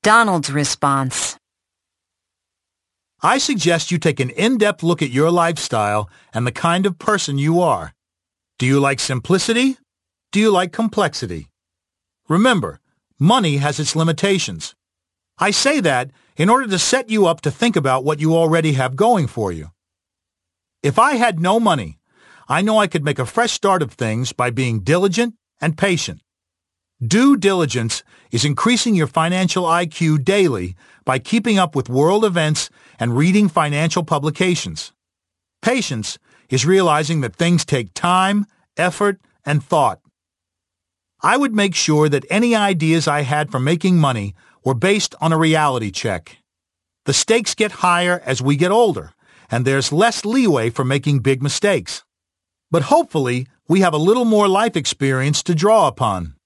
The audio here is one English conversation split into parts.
Donald's response. I suggest you take an in-depth look at your lifestyle and the kind of person you are. Do you like simplicity? Do you like complexity? Remember, money has its limitations. I say that in order to set you up to think about what you already have going for you. If I had no money, I know I could make a fresh start of things by being diligent and patient. Due diligence is increasing your financial IQ daily by keeping up with world events and reading financial publications. Patience is realizing that things take time, effort, and thought. I would make sure that any ideas I had for making money were based on a reality check. The stakes get higher as we get older, and there's less leeway for making big mistakes. But hopefully, we have a little more life experience to draw upon.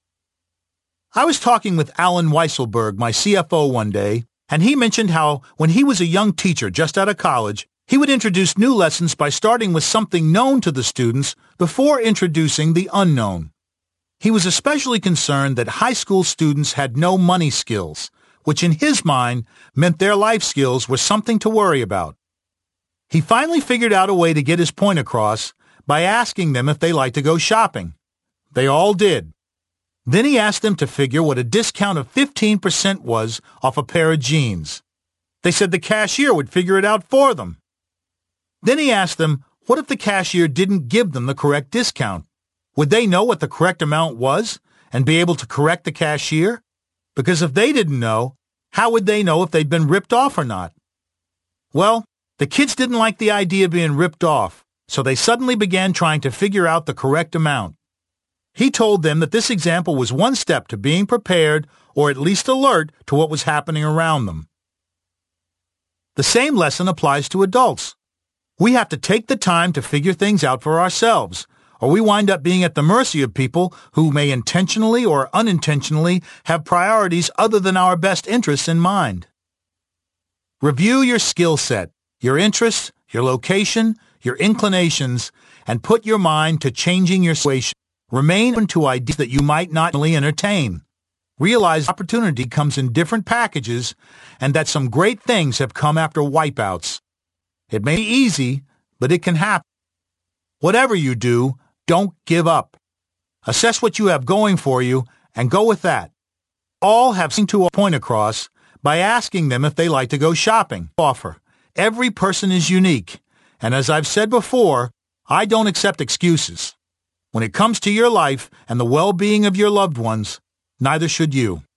I was talking with Alan Weisselberg, my CFO, one day, and he mentioned how when he was a young teacher just out of college, he would introduce new lessons by starting with something known to the students before introducing the unknown. He was especially concerned that high school students had no money skills, which in his mind meant their life skills were something to worry about. He finally figured out a way to get his point across by asking them if they liked to go shopping. They all did. Then he asked them to figure what a discount of 15% was off a pair of jeans. They said the cashier would figure it out for them. Then he asked them, what if the cashier didn't give them the correct discount? Would they know what the correct amount was and be able to correct the cashier? Because if they didn't know, how would they know if they'd been ripped off or not? Well, the kids didn't like the idea of being ripped off, so they suddenly began trying to figure out the correct amount. He told them that this example was one step to being prepared or at least alert to what was happening around them. The same lesson applies to adults. We have to take the time to figure things out for ourselves, or we wind up being at the mercy of people who may intentionally or unintentionally have priorities other than our best interests in mind. Review your skill set, your interests, your location, your inclinations, and put your mind to changing your situation. Remain open to ideas that you might not really entertain. Realize opportunity comes in different packages and that some great things have come after wipeouts. It may be easy, but it can happen. Whatever you do, don't give up. Assess what you have going for you and go with that. All have seen to a point across by asking them if they like to go shopping. Offer. Every person is unique, and as I've said before, I don't accept excuses. When it comes to your life and the well-being of your loved ones, neither should you.